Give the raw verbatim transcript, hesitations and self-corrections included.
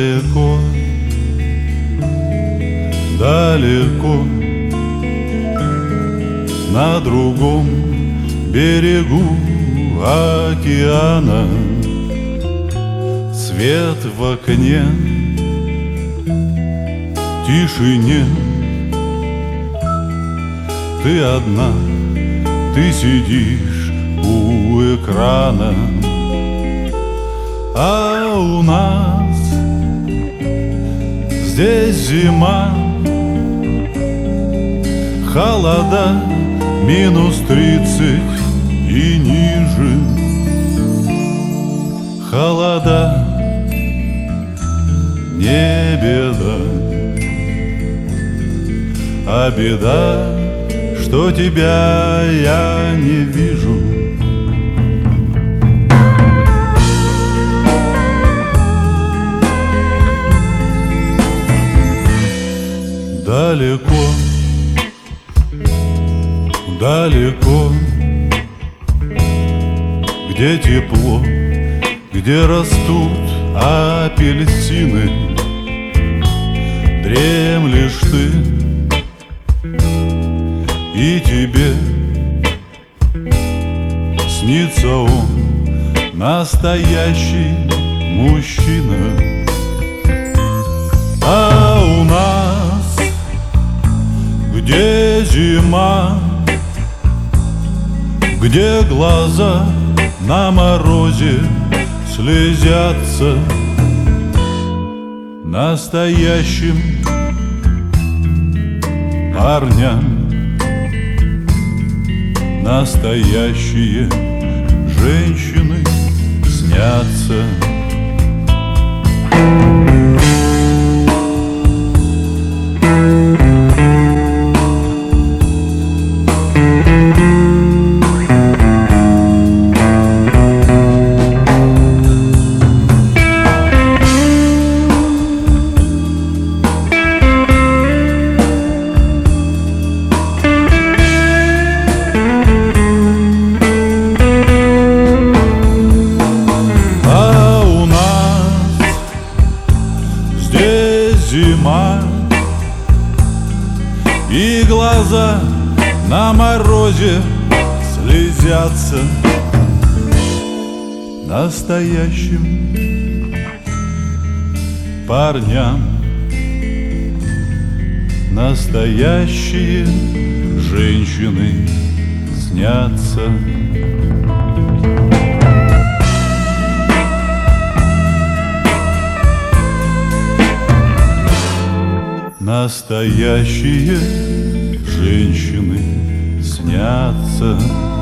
далеко, далеко, на другом берегу океана свет в окне, тишине. Ты одна, ты сидишь у экрана, а у нас здесь зима, холода минус тридцать и ниже. Холода не беда, а беда, что тебя я не вижу. Далеко, далеко, где тепло, где растут апельсины, дремлешь ты, и тебе снится он, настоящий мужчина. А у нас, где зима, где глаза на морозе слезятся, настоящим парням настоящие женщины снятся. Зима, и глаза на морозе слезятся, настоящим парням настоящие женщины снятся. Настоящие женщины снятся.